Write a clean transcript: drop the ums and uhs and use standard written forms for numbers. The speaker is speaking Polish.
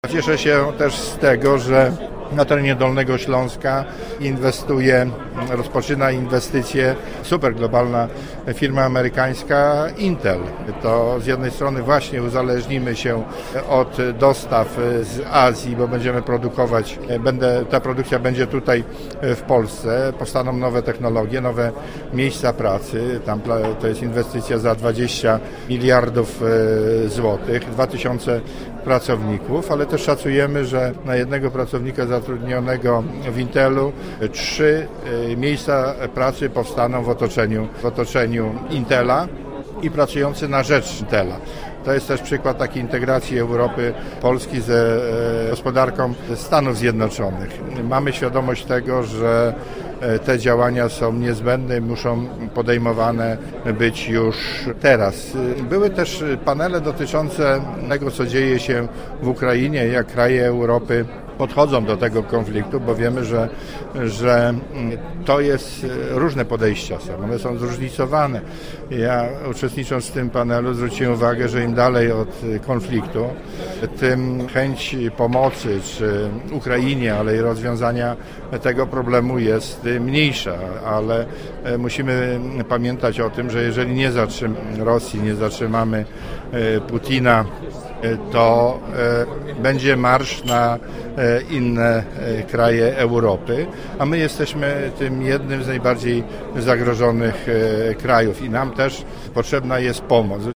Cieszę się też z tego, że na terenie Dolnego Śląska rozpoczyna inwestycje superglobalna firma amerykańska Intel. To z jednej strony właśnie uzależnimy się od dostaw z Azji, bo będziemy produkować, ta produkcja będzie tutaj w Polsce, powstaną nowe technologie, nowe miejsca pracy. Tam to jest inwestycja za 20 miliardów złotych, 2000 pracowników, ale też szacujemy, że na jednego pracownika zatrudnionego w Intelu 3 miejsca pracy powstaną w otoczeniu Intela i pracujący na rzecz Intela. To jest też przykład takiej integracji Europy, Polski ze gospodarką Stanów Zjednoczonych. Mamy świadomość tego, że te działania są niezbędne, muszą podejmowane być już teraz. Były też panele dotyczące tego, co dzieje się w Ukrainie, jak kraje Europy podchodzą do tego konfliktu, bo wiemy, że to jest różne podejścia są, one są zróżnicowane. Ja uczestnicząc w tym panelu zwróciłem uwagę, że im dalej od konfliktu, tym chęć pomocy czy Ukrainie, ale i rozwiązania tego problemu jest mniejsza, ale musimy pamiętać o tym, że jeżeli nie zatrzymamy Putina, to będzie marsz na inne kraje Europy, a my jesteśmy tym jednym z najbardziej zagrożonych krajów i nam też potrzebna jest pomoc.